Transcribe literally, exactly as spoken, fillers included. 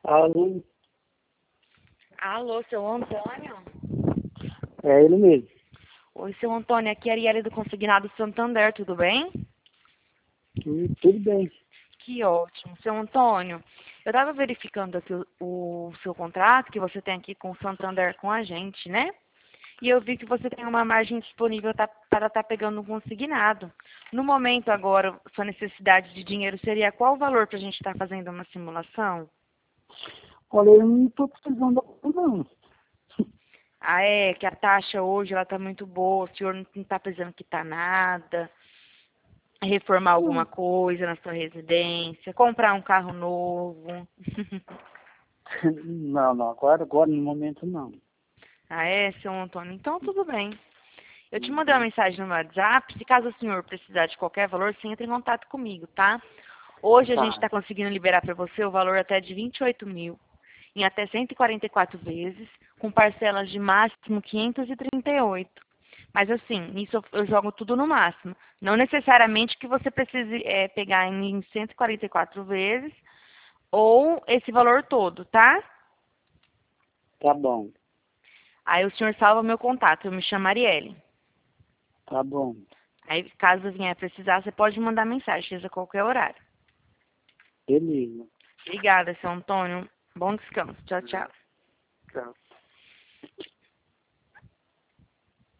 Alô, Alô, seu Antônio? é ele mesmo. Oi, seu Antônio, aqui é a Arielle do Consignado Santander, tudo bem? Tudo, tudo bem. Que ótimo. Seu Antônio, eu estava verificando aqui o, o seu contrato que você tem aqui com o Santander com a gente, né? E eu vi que você tem uma margem disponível tá- para estar pegando um consignado. No momento agora, sua necessidade de dinheiro seria qual o valor para a gente estar fazendo uma simulação? Olha, eu não estou precisando não. Ah, é, que a taxa hoje ela está muito boa, o senhor não está precisando quitar nada. Reformar alguma Hum, coisa na sua residência, comprar um carro novo. Não, não, agora, agora no momento não. Ah, é, seu Antônio? Então, tudo bem. Eu te mandei uma Uhum. mensagem no meu WhatsApp. Se caso o senhor precisar de qualquer valor, você entra em contato comigo, tá? Hoje a gente Tá, está conseguindo liberar para você o valor até de vinte e oito mil, em até cento e quarenta e quatro vezes, com parcelas de máximo quinhentos e trinta e oito. Mas assim, nisso eu eu jogo tudo no máximo. Não necessariamente que você precise é, pegar em cento e quarenta e quatro vezes, ou esse valor todo, tá? tá bom, Aí o senhor salva meu contato, eu me chamo Arielle. tá bom. Aí, caso vier precisar, você pode mandar mensagem, seja a qualquer horário. Beleza. Obrigada, seu Antônio. Bom descanso. Tchau, Uhum. tchau. Tchau.